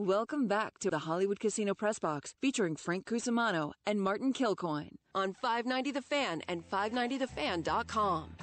Welcome back to the Hollywood Casino Press Box featuring Frank Cusimano and Martin Kilcoyne on 590 The Fan and 590thefan.com.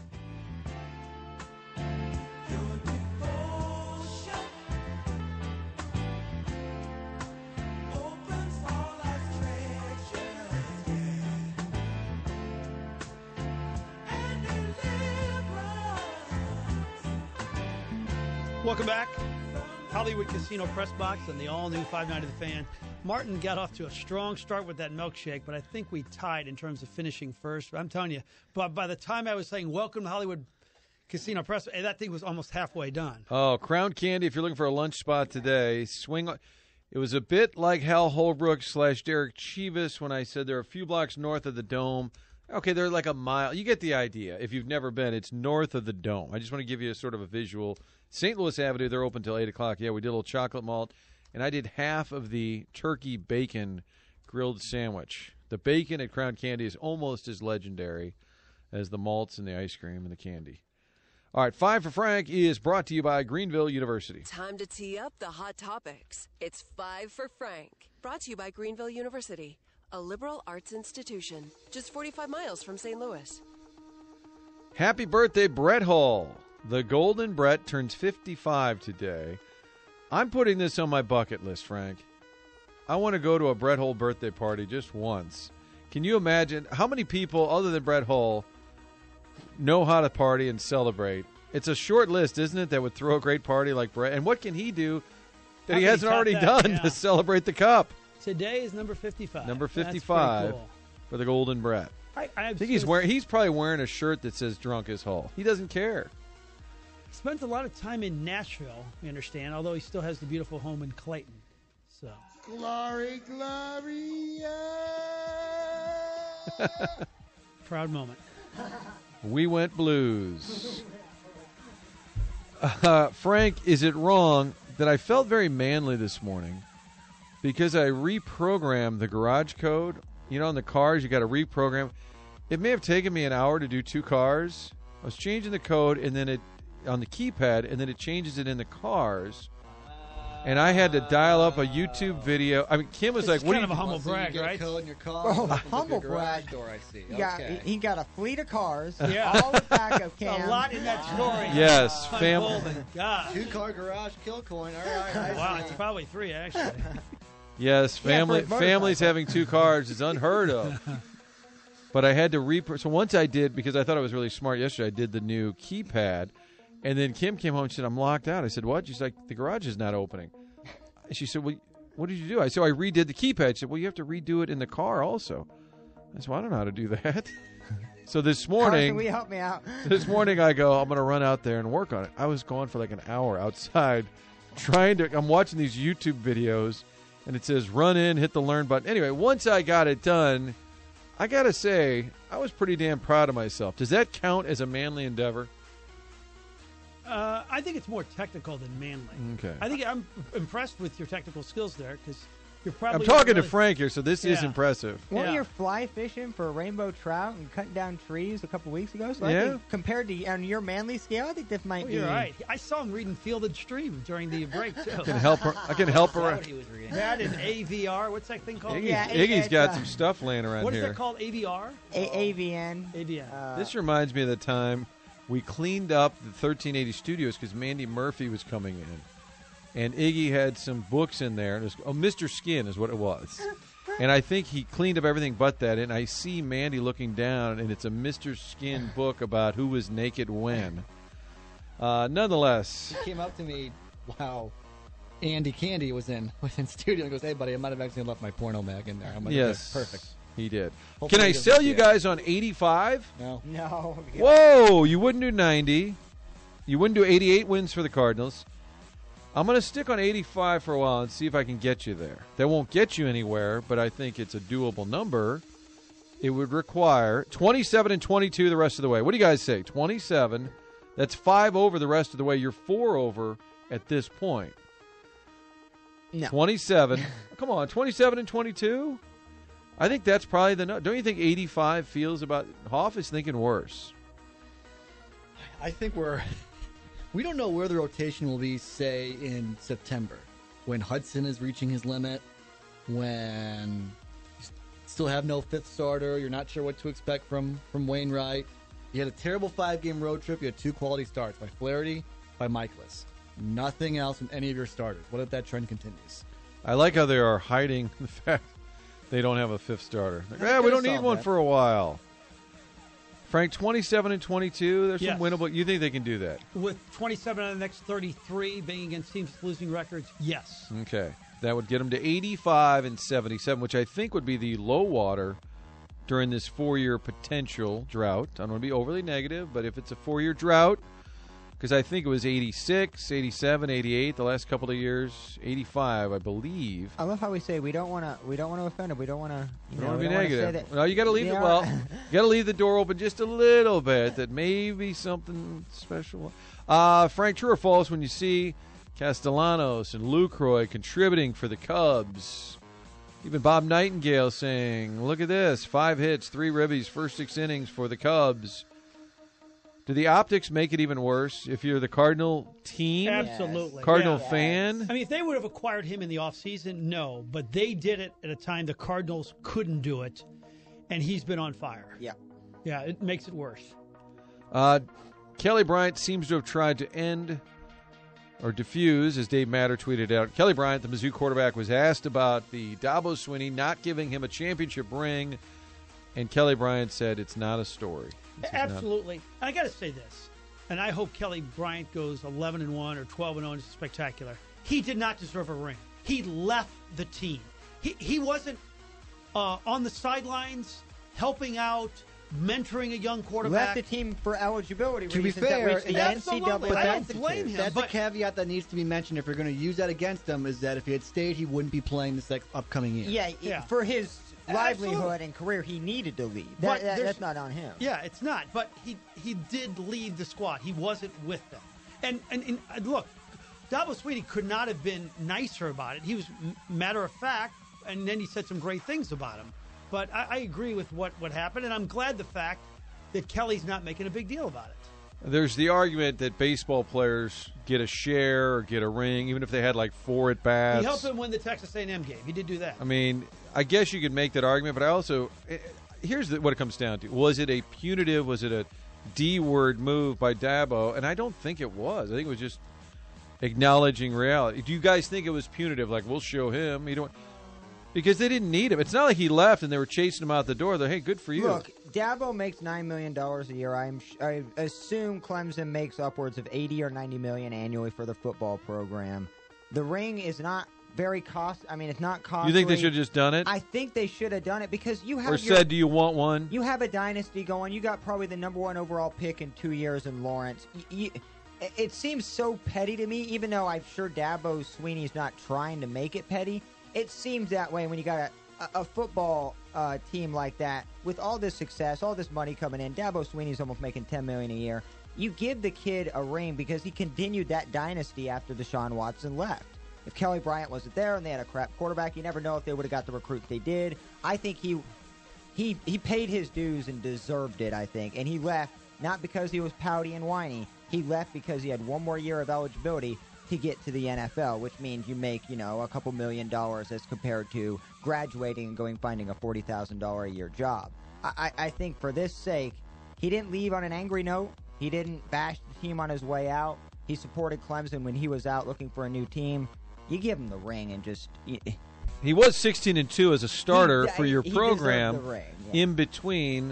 Welcome back. Hollywood Casino Press Box and the all-new 590 The Fan. Martin got off to a strong start with that milkshake, but I think we tied in terms of finishing first. I'm telling you, but by the time I was saying welcome to Hollywood Casino Press, that thing was almost halfway done. Oh, Crown Candy, if you're looking for a lunch spot today, swing. It was a bit like Hal Holbrook / Derek Chivas when I said they're a few blocks north of the Dome. Okay, they're like a mile. You get the idea. If you've never been, it's north of the Dome. I just want to give you a sort of a visual. St. Louis Avenue, they're open till 8 o'clock. Yeah, we did a little chocolate malt, and I did half of the turkey bacon grilled sandwich. The bacon at Crown Candy is almost as legendary as the malts and the ice cream and the candy. All right, 5 for Frank is brought to you by Greenville University. Time to tee up the hot topics. It's 5 for Frank. Brought to you by Greenville University, a liberal arts institution just 45 miles from St. Louis. Happy birthday, Brett Hall. The Golden Brett turns 55 today. I'm putting this on my bucket list, Frank. I want to go to a Brett Hull birthday party just once. Can you imagine how many people other than Brett Hull know how to party and celebrate? It's a short list, isn't it, that would throw a great party like Brett? And what can he do that he hasn't already done to celebrate the cup? Today is number 55. Number 55 cool. For the Golden Brett. I think he's probably wearing a shirt that says "Drunk as Hull." He doesn't care. He spent a lot of time in Nashville, we understand, although he still has the beautiful home in Clayton. So, glory, glory. Proud moment. We went blues. Frank, is it wrong that I felt very manly this morning because I reprogrammed the garage code? You know, in the cars, you got to reprogram. It may have taken me an hour to do 2 cars. I was changing the code, and then it on the keypad, and then it changes it in the cars. And I had to dial up a YouTube video. I mean, Kim was like, "What?" Kind of a humble brag, you get right? a code in your car. Oh, a humble garage brag. door, I see. Yeah, Okay. he got a fleet of cars. Yeah. All the backup A cams. lot in that story. Yes, Golden. family. God. 2-car garage kill coin. All right. I Wow, see. it's probably 3 actually. Yes, Yeah, for a families motorcycle. having 2 cars is unheard of. But I had to so once I did, because I thought I was really smart yesterday, I did the new keypad, and then Kim came home and said, "I'm locked out." I said, "What?" She's like, "The garage is not opening." She said, "Well, what did you do?" I said, "I redid the keypad." She said, "Well, you have to redo it in the car also." I said, "Well, I don't know how to do that." So this Carson, morning, will you help me out? I go, I'm going to run out there and work on it. I was gone for like an hour outside I'm watching these YouTube videos, and it says run in, hit the learn button. Anyway, once I got it done, I got to say, I was pretty damn proud of myself. Does that count as a manly endeavor? I think it's more technical than manly. Okay. I think I'm impressed with your technical skills there because you're probably. I'm talking to really- Frank here, so this is Yeah. impressive. Weren't Yeah. you fly fishing for rainbow trout and cutting down trees a couple weeks ago? So Yeah. I think compared to on your manly scale, I think this might Oh, be. you're right. I saw him reading Field and Stream during the break too. I can help her. I can help her. That and AVR. What's that thing called? Yeah, Iggy's it's, got some stuff laying around What is here. that called? AVR. AVN. AVN. This reminds me of the time we cleaned up the 1380 studios because Mandy Murphy was coming in. And Iggy had some books in there. And it was, Mr. Skin is what it was. And I think he cleaned up everything but that. And I see Mandy looking down, and it's a Mr. Skin book about who was naked when. Nonetheless. He came up to me while Andy Candy was in studio and goes, "Hey, buddy, I might have accidentally left my porno mag in there." I'm like, Yes. "Okay, perfect." He did. Hopefully Can I he doesn't sell you see it. guys on 85? No. No. Whoa, you wouldn't do 90. You wouldn't do 88 wins for the Cardinals. I'm going to stick on 85 for a while and see if I can get you there. That won't get you anywhere, but I think it's a doable number. It would require 27 and 22 the rest of the way. What do you guys say? 27. That's 5 over the rest of the way. You're 4 over at this point. No. 27. Come on, 27 and 22? I think that's probably the number. Don't you think 85 feels about... Hoff is thinking worse. I think we don't know where the rotation will be, say, in September. when Hudson is reaching his limit, when you still have no fifth starter, you're not sure what to expect from Wainwright. You had a terrible 5-game road trip. You had 2 quality starts by Flaherty, by Michaelis. Nothing else from any of your starters. What if that trend continues? I like how they are hiding the fact they don't have a fifth starter. Like, They we don't could've need solved one that. for a while. Frank, 27 and 22. There's Yes. some winnable. You think they can do that? With 27 out of the next 33 being against teams with losing records, yes. Okay. That would get them to 85 and 77, which I think would be the low water during this 4-year potential drought. I don't want to be overly negative, but if it's a 4-year drought, because I think it was 86, 87, 88 the last couple of years, 85, I believe. I love how we say we don't want to offend him. We don't want to. You don't want to be negative. Say No, you got to leave Yeah. you got to leave the door open just a little bit. That maybe something special. Frank, true or false? When you see Castellanos and Lucroy contributing for the Cubs, even Bob Nightingale saying, "Look at this: 5 hits, 3 ribbies, first 6 innings for the Cubs." Do the optics make it even worse if you're the Cardinal team, Absolutely. Cardinal Yeah. fan? I mean, if they would have acquired him in the offseason, no. But they did it at a time the Cardinals couldn't do it, and he's been on fire. Yeah. Yeah, it makes it worse. Kelly Bryant seems to have tried to end or diffuse, as Dave Matter tweeted out. Kelly Bryant, the Mizzou quarterback, was asked about the Dabo Swinney not giving him a championship ring, and Kelly Bryant said it's not a story. This is not- Absolutely. I got to say this, and I hope Kelly Bryant goes 11-1 or 12-0 and it's spectacular. He did not deserve a ring. He left the team. He wasn't on the sidelines helping out, mentoring a young quarterback. Left the team for eligibility To be reasons that fair, which the absolutely. NCAA I don't instituted. blame him. That's but- a caveat that needs to be mentioned if you're going to use that against him, is that if he had stayed, he wouldn't be playing this upcoming year. Yeah, Yeah. for his livelihood Absolutely. and career, he needed to leave. But That's there's- not on him. Yeah, it's not. But he did leave the squad. He wasn't with them. And look, Dabo Swinney could not have been nicer about it. He was matter of fact, and then he said some great things about him. But I agree with what happened, and I'm glad the fact that Kelly's not making a big deal about it. There's the argument that baseball players get a share or get a ring, even if they had like 4 at bats. He helped him win the Texas A&M game. He did do that. I mean, I guess you could make that argument, but I also here's what it comes down to: was it a punitive? Was it a D-word move by Dabo? And I don't think it was. I think it was just acknowledging reality. Do you guys think it was punitive? Like, we'll show him. You don't, because they didn't need him. It's not like he left and they were chasing him out the door. They're, hey, good for you. Look, Dabo makes $9 million a year. I assume Clemson makes upwards of $80 or $90 million annually for the football program. The ring is not very it's not costly. You think they should have just done it, I think they should have done it because you have or said, "Do you want one?" You have a dynasty going. You got probably the #1 overall pick in 2 years in Lawrence. It seems so petty to me, even though I'm sure Dabo Swinney's not trying to make it petty. It seems that way when you got a football team like that with all this success, all this money coming in. Dabo Swinney's almost making $10 million a year. You give the kid a ring because he continued that dynasty after Deshaun Watson left. If Kelly Bryant wasn't there and they had a crap quarterback, you never know if they would have got the recruits they did. I think he paid his dues and deserved it, I think. And he left not because he was pouty and whiny. He left because he had one more year of eligibility to get to the NFL, which means you make, a couple $1 million as compared to graduating and going finding a $40,000 a year job. I think for this sake, he didn't leave on an angry note. He didn't bash the team on his way out. He supported Clemson when he was out looking for a new team. You give him the ring and just... He was 16-2 as a starter for your he program deserved the ring, yeah. in between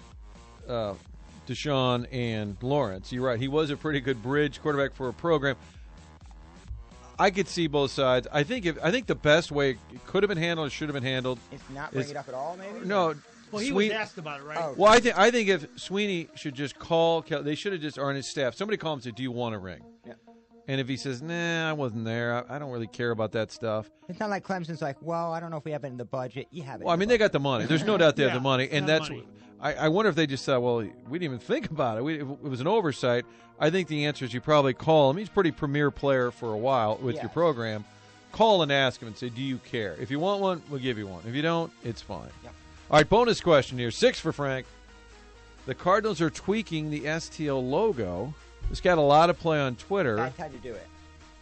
Deshaun and Lawrence. You're right. He was a pretty good bridge quarterback for a program. I could see both sides. I think the best way it could have been handled, or should have been handled. It's not bring it up at all, maybe? No. Well, he was asked about it, right? Oh. Well, I think if Swinney should just call, they should have just, or on his staff, somebody call him and say, "Do you want a ring?" Yeah. And if he says, "Nah, I wasn't there. I don't really care about that stuff." It's not like Clemson's like, well, I don't know if we have it in the budget. You have it. Well, I mean, they got the money. There's no doubt they have the Yeah, money, and got that's. money. I wonder if they just thought, well, we didn't even think about it. It was an oversight. I think the answer is you probably call him. He's a pretty premier player for a while with your program. Call and ask him and say, "Do you care? If you want one, we'll give you one. If you don't, it's fine." Yep. All right, bonus question here. 6 for Frank. The Cardinals are tweaking the STL logo. This got a lot of play on Twitter. That's how you do it.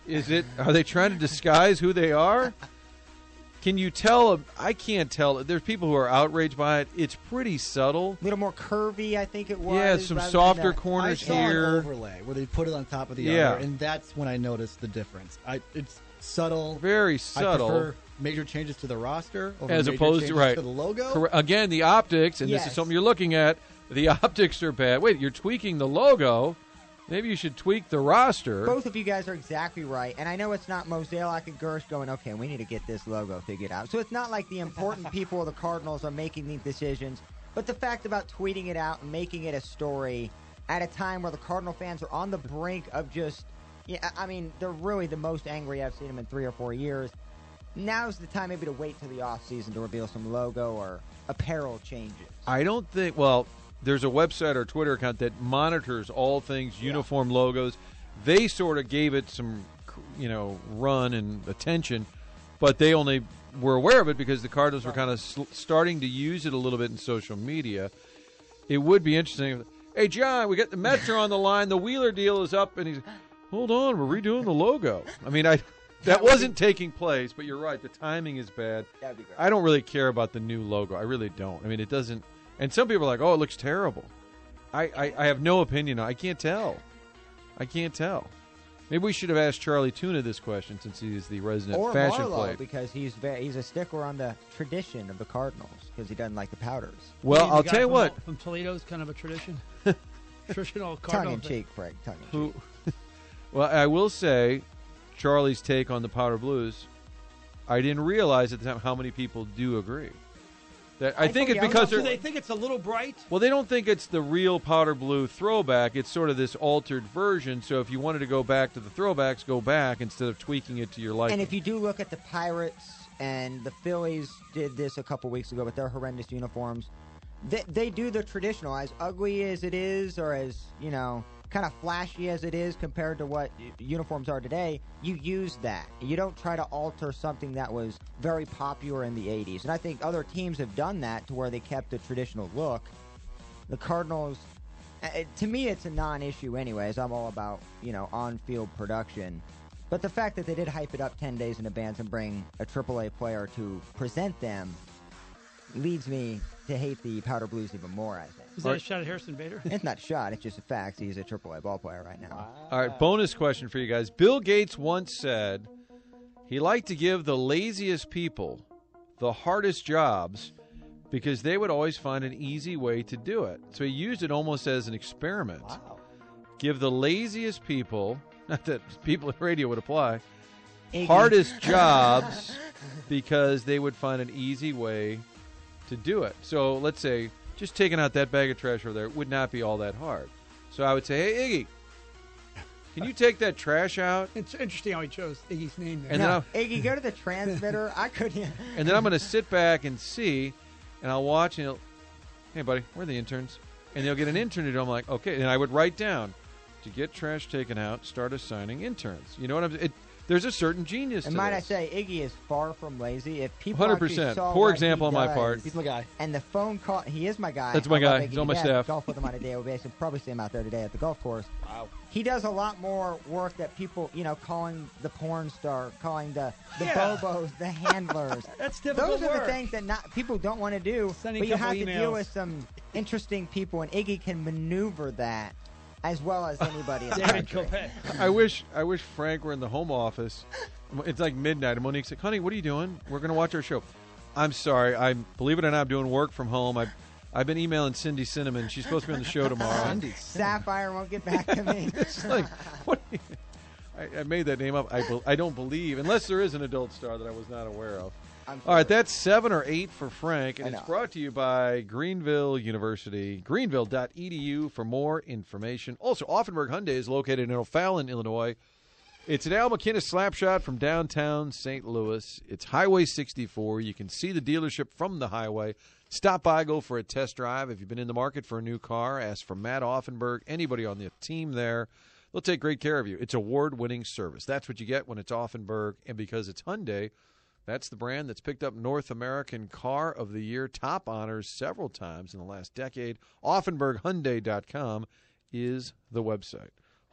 Is it? Are they trying to disguise who they are? Can you tell? I can't tell. There's people who are outraged by it. It's pretty subtle. A little more curvy, I think it was. Yeah, some rather softer than corners I saw an here. overlay where they put it on top of the Yeah. other, and that's when I noticed the difference. It's subtle. Very I subtle. prefer major changes to the roster over As major opposed to changes to the logo. Again, the optics, and this is Yes. something you're looking at. The optics are bad. Wait, you're tweaking the logo. Maybe you should tweak the roster. Both of you guys are exactly right, and I know it's not Mozeliak and Gersh going, okay, we need to get this logo figured out. So it's not like the important people of the Cardinals are making these decisions, but the fact about tweeting it out and making it a story at a time where the Cardinal fans are on the brink of just, yeah, I mean, they're really the most angry I've seen them in 3 or 4 years. Now's the time maybe to wait till the offseason to reveal some logo or apparel changes. I don't think. Well, there's a website or Twitter account that monitors all things uniform logos. They sort of gave it some, run and attention, but they only were aware of it because the Cardinals were kind of starting to use it a little bit in social media. It would be interesting. Hey, John, we got the Mets are on the line. The Wheeler deal is up, and he's, hold on, we're redoing the logo. I mean, that wasn't taking place, but you're right. The timing is bad. That'd be great. I don't really care about the new logo. I really don't. I mean, it doesn't. And some people are like, "Oh, it looks terrible." I have no opinion. I can't tell. Maybe we should have asked Charlie Tuna this question since he is the resident Or fashion Marlo, plate. because he's a stickler on the tradition of the Cardinals because he doesn't like the powders. Well, The I'll guy tell you from- what. From Toledo's kind of a tradition. Traditional Tongue Cardinal in thing. cheek, Frank. Tongue in cheek. Well, I will say, Charlie's take on the powder blues. I didn't realize at the time how many people do agree. That I think thought it's we because Do they're. they think it's a little bright? Well, they don't think it's the real powder blue throwback. It's sort of this altered version. So if you wanted to go back to the throwbacks, go back instead of tweaking it to your liking. And if you do look at the Pirates and the Phillies did this a couple weeks ago with their horrendous uniforms, they do the traditional, as ugly as it is or as, kind of flashy as it is compared to what uniforms are today, you use that. You don't try to alter something that was very popular in the 80s. And I think other teams have done that to where they kept the traditional look. The Cardinals, to me, it's a non-issue anyways. I'm all about, on-field production. But the fact that they did hype it up 10 days in advance and bring a AAA player to present them leads me to hate the Powder Blues even more, I think. Is that a shot at Harrison Bader? It's not shot. It's just a fact. He's a AAA ball player right now. All right, bonus question for you guys. Bill Gates once said he liked to give the laziest people the hardest jobs because they would always find an easy way to do it. So he used it almost as an experiment. Wow. Give the laziest people, not that people at radio would apply, Iggy. hardest jobs because they would find an easy way to do it. So let's say just taking out that bag of trash over there would not be all that hard. So I would say, hey, Iggy, can you take that trash out? It's interesting how he chose Iggy's name there. And No, then Iggy, go to the transmitter. I couldn't. And then I'm going to sit back and see, and I'll watch, and hey, buddy, where are the interns? And they'll get an intern to do. I'm like, okay. And I would write down, to get trash taken out, start assigning interns. You know what I'm saying? There's a certain genius And to might this. I say, Iggy is far from lazy. If people 100%. actually saw Poor what example he on my does, part. He's my guy. And the phone call, he is my guy. That's my I love guy. Iggy He's on to my death. staff. Golf with him on a daily basis. Probably see him out there today at the golf course. Wow. He does a lot more work that people, calling the porn star, calling the Yeah. bobos, the handlers. That's difficult Those are work. the things that people don't want to do. Sending but you couple have to emails. deal with some interesting people, and Iggy can maneuver that as well as anybody in the David country. Kopech. I wish Frank were in the home office. It's like midnight, and Monique's like, honey, what are you doing? We're going to watch our show. I'm sorry. Believe it or not, I'm doing work from home. I've been emailing Cindy Cinnamon. She's supposed to be on the show tomorrow. Sapphire won't get back to me. It's like, what? I made that name up. I don't believe, unless there is an adult star that I was not aware of. I'm All right, sorry. that's 7 or 8 for Frank, and I it's know. brought to you by Greenville University, greenville.edu for more information. Also, Offenburg Hyundai is located in O'Fallon, Illinois. It's an Al McKinnis slapshot from downtown St. Louis. It's Highway 64. You can see the dealership from the highway. Stop by, go for a test drive. If you've been in the market for a new car, ask for Matt Offenburg, anybody on the team there. They'll take great care of you. It's award-winning service. That's what you get when it's Offenburg, and because it's Hyundai, that's the brand that's picked up North American Car of the Year top honors several times in the last decade. OffenburgHyundai.com is the website.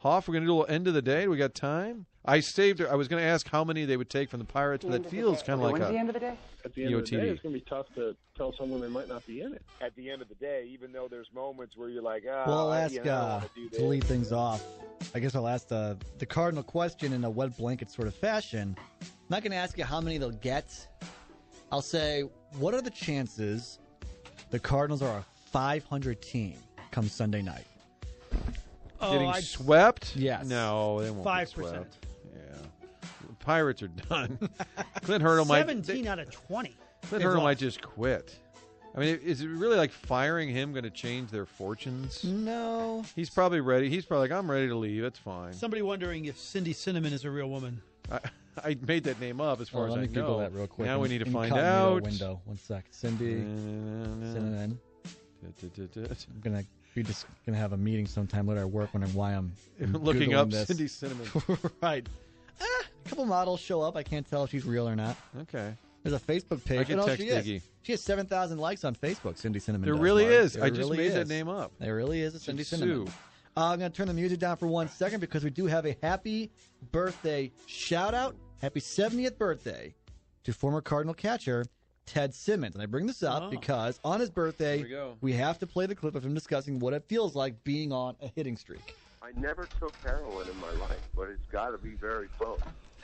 Hoff, we're going to do a little end of the day. Do we got time? I was going to ask how many they would take from the Pirates, but that feels kind of like When's the end of the day? At the end of the day, it's going to be tough to tell someone they might not be in it. At the end of the day, even though there's moments where you're like, Well, I'll ask, to lead things off, I guess I'll ask the Cardinal question in a wet blanket sort of fashion. I'm not going to ask you how many they'll get. I'll say, what are the chances the Cardinals are a 500 team come Sunday night? Getting swept? Yes. No, they won't 5%. get swept. Yeah. The Pirates are done. Clint Hurdle might 17 out of 20. Clint Hurdle might just quit. I mean, is it really like firing him going to change their fortunes? No. He's probably ready. He's probably like, I'm ready to leave. It's fine. Somebody wondering if Cindy Cinnamon is a real woman. I made that name up as far as I know. Let me Google that real quick. Now we need to find Incognito out. Window. 1 sec. Cindy Cinnamon. I'm gonna have a meeting sometime later at work wondering why I'm looking Googling up this. Cindy Cinnamon. Right. A couple models show up. I can't tell if she's real or not. Okay. There's a Facebook page. I can text she Diggy. is. She has 7,000 likes on Facebook. Cindy Cinnamon. There does, really Mark. is. There I just really made is. that name up. There really is a Cindy Sue. Cinnamon. I'm going to turn the music down for 1 second because we do have a happy birthday shout out. Happy 70th birthday to former Cardinal catcher Ted Simmons. And I bring this up because on his birthday, we have to play the clip of him discussing what it feels like being on a hitting streak. I never took heroin in my life, but it's got to be very close.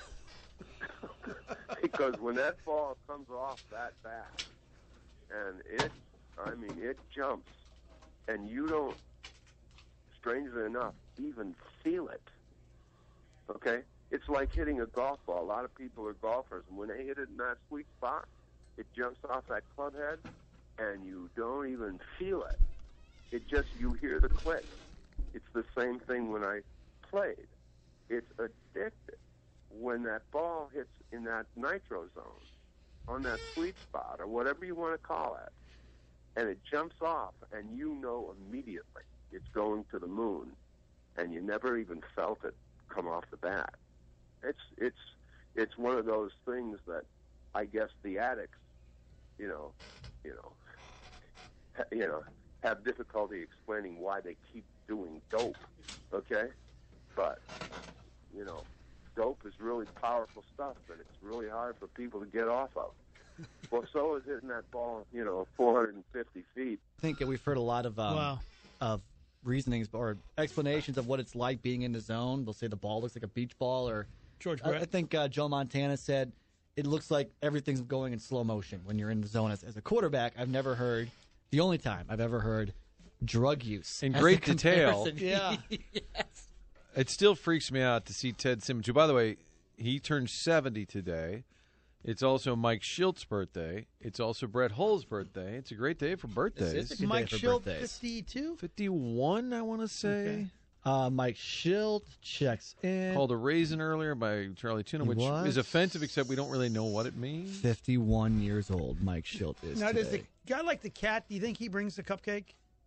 Because when that ball comes off that bat, and it jumps, and you don't, strangely enough, even feel it. Okay? It's like hitting a golf ball. A lot of people are golfers, and when they hit it in that sweet spot, it jumps off that club head, and you don't even feel it. It just, you hear the click. It's the same thing when I played. It's addictive. When that ball hits in that nitro zone, on that sweet spot, or whatever you want to call it, and it jumps off, and you know immediately it's going to the moon, and you never even felt it come off the bat. It's one of those things that I guess the addicts, have difficulty explaining why they keep doing dope. Okay, but dope is really powerful stuff, and it's really hard for people to get off of. Well, so is hitting that ball, 450 feet. I think we've heard a lot of reasonings or explanations of what it's like being in the zone. They'll say the ball looks like a beach ball, or George Brett. I think Joe Montana said it looks like everything's going in slow motion when you're in the zone. As a quarterback, I've never heard, the only time I've ever heard drug use. In great detail. Yeah. Yes. It still freaks me out to see Ted Simmons, who, by the way, he turned 70 today. It's also Mike Schilt's birthday. It's also Brett Hull's birthday. It's a great day for birthdays. It's a good Mike day for Schilt, birthdays. 52? 51, I want to say. Okay. Mike Schilt checks in. Called a raisin earlier by Charlie Tuna, He which was. is offensive, except we don't really know what it means. 51 years old, Mike Schilt is Now, does today. the guy like the cat, do you think he brings the cupcake?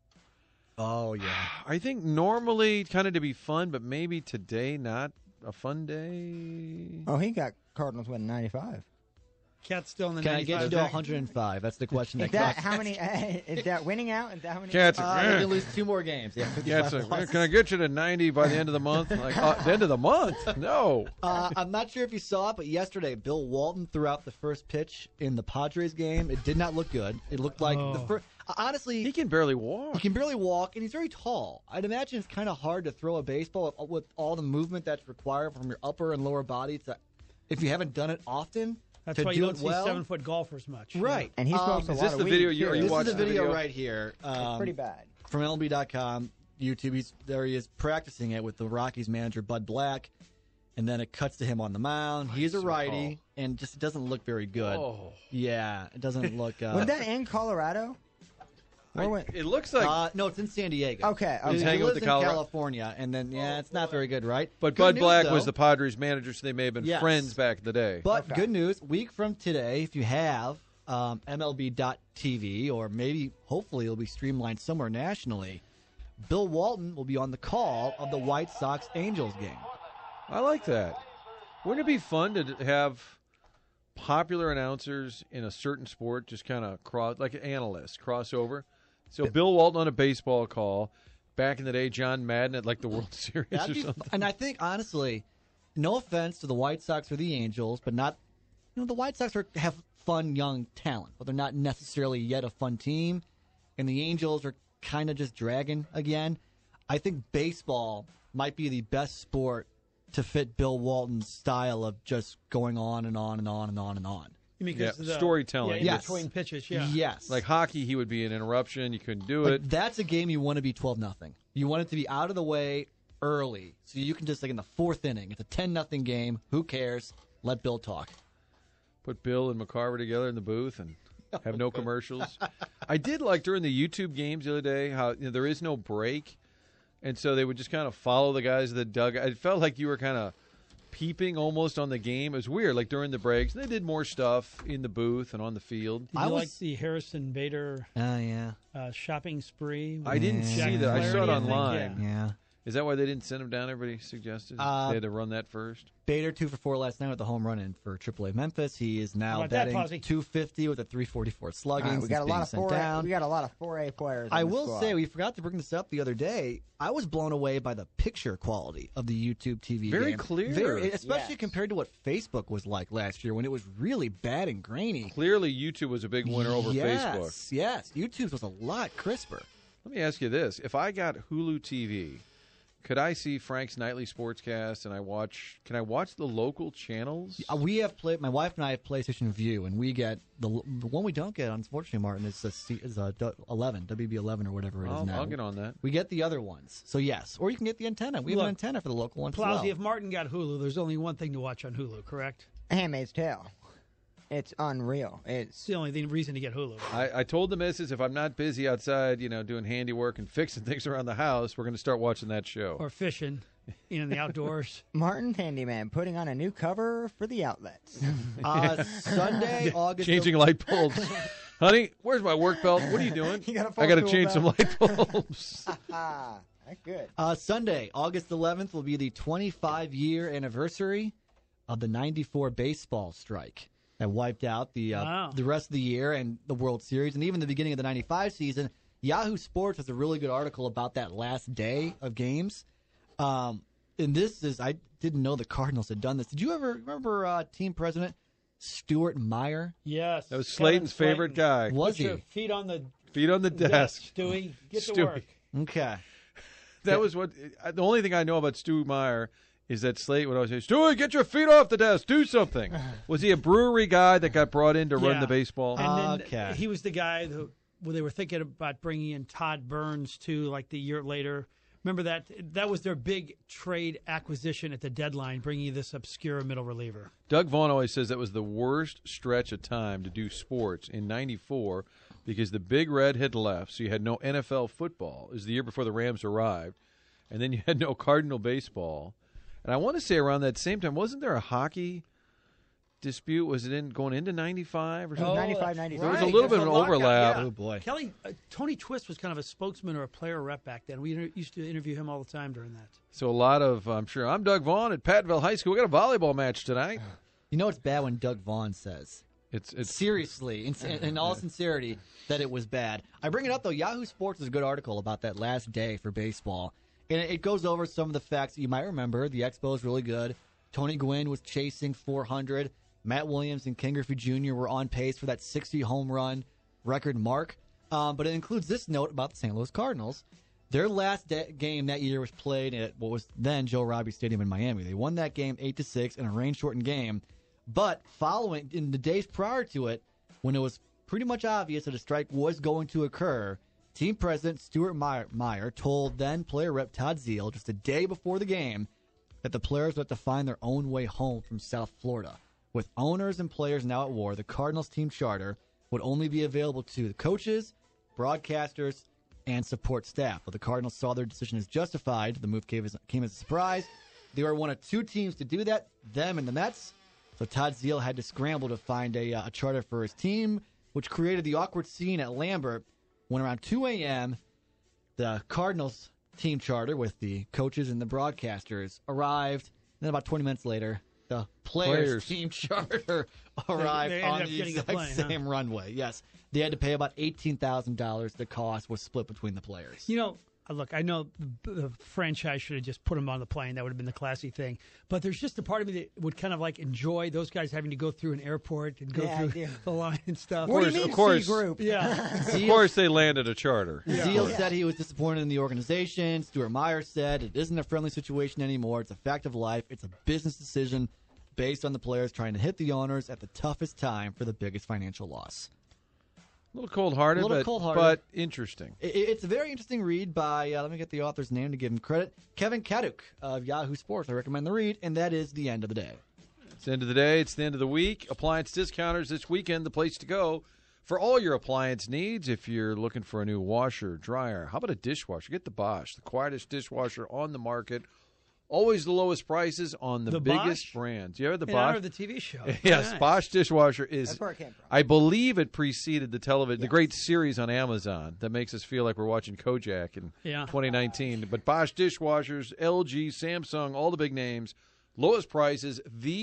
Oh, yeah. I think normally kind of to be fun, but maybe today not a fun day. Oh, he got Cardinals winning 95. Cat's still in the Can I 95. get you to 105? That's the question. Is that how many? Is that winning out? Is that how many? Cats They are, can lose 2 more games. Yeah, 55 Cats are, losses. can I get you to 90 by the end of the month? Like, the end of the month? No. I'm not sure if you saw it, but yesterday Bill Walton threw out the first pitch in the Padres game. It did not look good. It looked like the first. Honestly, He can barely walk. he can barely walk, and he's very tall. I'd imagine it's kind of hard to throw a baseball with all the movement that's required from your upper and lower body. If you haven't done it often, That's to why do you don't it see well. 7-foot golfers much. Right. And he smokes a Is lot this of the weed, video too. are you This is watching the video video? right here. It's pretty bad. From MLB.com, YouTube. There he is practicing it with the Rockies manager, Bud Black. And then it cuts to him on the mound. He's a righty, and just doesn't look very good. Oh. Yeah, it doesn't look... Was that in Colorado? It looks like... no, it's in San Diego. Okay. He's He hanging with lives the in Colorado- California, and then, it's not very good, right? But Good Bud news, Black though. was the Padres manager, so they may have been Yes. friends back in the day. But Okay. good news, week from today, if you have MLB.TV, or maybe, hopefully, it'll be streamlined somewhere nationally, Bill Walton will be on the call of the White Sox-Angels game. I like that. Wouldn't it be fun to have popular announcers in a certain sport just kind of cross, like analysts, cross over? So Bill Walton on a baseball call, back in the day, John Madden at like the World Series or something. And I think, honestly, no offense to the White Sox or the Angels, but not, the White Sox have fun young talent, but they're not necessarily yet a fun team. And the Angels are kind of just dragging again. I think baseball might be the best sport to fit Bill Walton's style of just going on and on and on and on and on. You mean because the storytelling. in between pitches, Yes. Like hockey, he would be an interruption. You couldn't do But it. that's a game you want to be 12-0. You want it to be out of the way early, so you can just, like in the fourth inning, it's a 10-0 game. Who cares? Let Bill talk. Put Bill and McCarver together in the booth and have no commercials. I did like during the YouTube games the other day how there is no break, and so they would just kind of follow the guys that dug. It felt like you were kind of peeping almost on the game. It was weird, like during the breaks. They did more stuff in the booth and on the field. Did you like the Harrison Bader shopping spree? I didn't see that. I saw it online. Yeah. Is that why they didn't send him down? Everybody suggested they had to run that first. Bader 2 for 4 last night with the home run in for AAA Memphis. He is now batting .250 with a .344 slugging. We got a lot of 4A players. I will say we forgot to bring this up the other day. I was blown away by the picture quality of the YouTube TV. Very game. clear, especially compared to what Facebook was like last year when it was really bad and grainy. Clearly, YouTube was a big winner over Facebook. Yes, YouTube was a lot crisper. Let me ask you this: if I got Hulu TV, could I see Frank's nightly sportscast and can I watch the local channels? We have my wife and I have PlayStation View, and we get the one we don't get, unfortunately, Martin, is a 11, WB11 or whatever it is now. I'll get on that. We get the other ones. So yes, or you can get the antenna. We have an antenna for the local ones. Plowsy, if Martin got Hulu, there's only one thing to watch on Hulu, correct? Handmaid's Tale. It's unreal. It's the only reason to get Hulu. I told the missus if I'm not busy outside, doing handiwork and fixing things around the house, we're going to start watching that show. Or fishing, in the outdoors. Martin Handyman putting on a new cover for the outlets. Sunday, August. Changing light bulbs. Honey, where's my work belt? What are you doing? I got to change some light bulbs. That's good. Sunday, August 11th will be the 25-year anniversary of the '94 baseball strike that wiped out the rest of the year and the World Series and even the beginning of the '95 season. Yahoo Sports has a really good article about that last day of games. And I didn't know the Cardinals had done this. Did you ever remember team president Stuart Meyer? Yes. That was Slayton's favorite guy. Was he? Your feet on the desk. Stewie, get to work. Okay. That was what the only thing I know about Stu Meyer is that Slate would always say, Stewie, get your feet off the desk, do something. Was he a brewery guy that got brought in to run the baseball? And then he was the guy where they were thinking about bringing in Todd Burns, too, like the year later. Remember that? That was their big trade acquisition at the deadline, bringing this obscure middle reliever. Doug Vaughn always says that was the worst stretch of time to do sports in '94 because the Big Red had left, so you had no NFL football. It was the year before the Rams arrived. And then you had no Cardinal baseball. And I want to say around that same time, wasn't there a hockey dispute? Was it going into '95 or something? 95, 96. There was a little bit of an overlap. Yeah. Oh, boy. Kelly, Tony Twist was kind of a spocesman or a player rep back then. We used to interview him all the time during that. So a lot of, I'm sure, I'm Doug Vaughn at Pattonville High School. We got a volleyball match tonight. You know it's bad when Doug Vaughn says. It's seriously, in all sincerity, that it was bad. I bring it up, though. Yahoo Sports has a good article about that last day for baseball. And it goes over some of the facts that you might remember. The Expo is really good. Tony Gwynn was chasing 400. Matt Williams and Ken Griffey Jr. were on pace for that 60 home run record mark. But it includes this note about the St. Louis Cardinals. Their last game that year was played at what was then Joe Robbie Stadium in Miami. They won that game 8-6 in a rain-shortened game. But following, in the days prior to it, when it was pretty much obvious that a strike was going to occur, team president Stuart Meyer told then player rep Todd Zeile just a day before the game that the players would have to find their own way home from South Florida. With owners and players now at war, the Cardinals team charter would only be available to the coaches, broadcasters, and support staff. But the Cardinals saw their decision as justified. The move came as a surprise. They were one of two teams to do that, them and the Mets. So Todd Zeile had to scramble to find a charter for his team, which created the awkward scene at Lambert when around 2 a.m., the Cardinals team charter with the coaches and the broadcasters arrived. And then about 20 minutes later, the players' team charter arrived they on ended up the getting a exact plane, same runway. Yes. They had to pay about $18,000. The cost was split between the players. You know, Look, I know the franchise should have just put him on the plane. That would have been the classy thing. But there's just a part of me that would kind of like enjoy those guys having to go through an airport and go through the line and stuff. What do you mean, of course. C group? Yeah. Of course, they landed a charter. Zeal said he was disappointed in the organization. Stuart Myers said it isn't a friendly situation anymore. It's a fact of life. It's a business decision based on the players trying to hit the owners at the toughest time for the biggest financial loss. A little cold-hearted, but interesting. It's a very interesting read by, let me get the author's name to give him credit, Kevin Kaduk of Yahoo Sports. I recommend the read, and that is The End of the Day. It's the end of the day. It's the end of the week. Appliance Discounters this weekend, the place to go for all your appliance needs. If you're looking for a new washer, dryer, how about a dishwasher? Get the Bosch, the quietest dishwasher on the market. Always the lowest prices on the biggest Bosch? brands. You ever the In Bosch? honor of the TV show. Yes, Nice. Bosch dishwasher is. That's where it came from. I believe it preceded the television, the great series on Amazon that makes us feel like we're watching Kojak in 2019. But Bosch dishwashers, LG, Samsung, all the big names, lowest prices,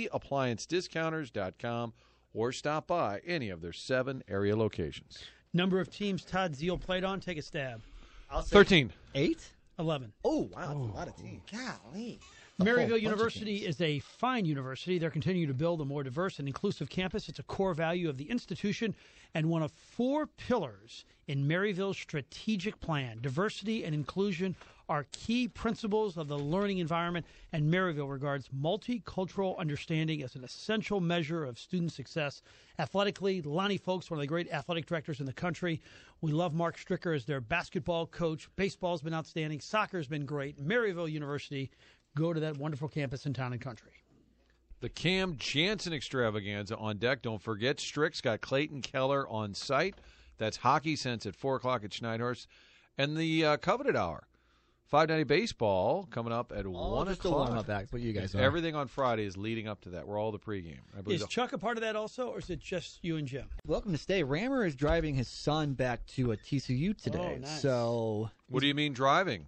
theappliancediscounters.com, or stop by any of their 7 area locations. Number of teams Todd Zeal played on, take a stab. I'll say 13. 8? 11. Oh, wow. That's a lot of teams. Golly. Maryville University is a fine university. They're continuing to build a more diverse and inclusive campus. It's a core value of the institution and one of 4 pillars in Maryville's strategic plan. Diversity and inclusion are key principles of the learning environment, and Maryville regards multicultural understanding as an essential measure of student success. Athletically, Lonnie Folks, one of the great athletic directors in the country. We love Mark Stricker as their basketball coach. Baseball's been outstanding. Soccer's been great. Maryville University, go to that wonderful campus in Town and Country. The Cam Jansen extravaganza on deck. Don't forget, Strick's got Clayton Keller on site. That's Hockey Sense at 4 o'clock at Schneidhurst. And the Coveted Hour. 590 Baseball coming up at 1 just o'clock. the warm-up act, what you guys are. Everything on Friday is leading up to that. We're all the pregame. I believe Is Chuck a part of that also, or is it just you and Jim? Welcome to stay. Rammer is driving his son back to a TCU today. Oh, nice. So What do you mean driving?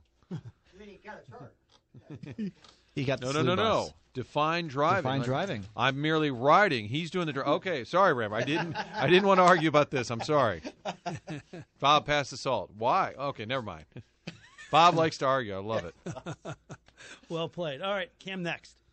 he got the No. Define driving. Define driving. I'm merely riding. He's doing the driving. Okay, sorry, Ram. I didn't want to argue about this. I'm sorry. Bob, pass the salt. Why? Okay, never mind. Bob likes to argue. I love it. Well played. All right, Cam next.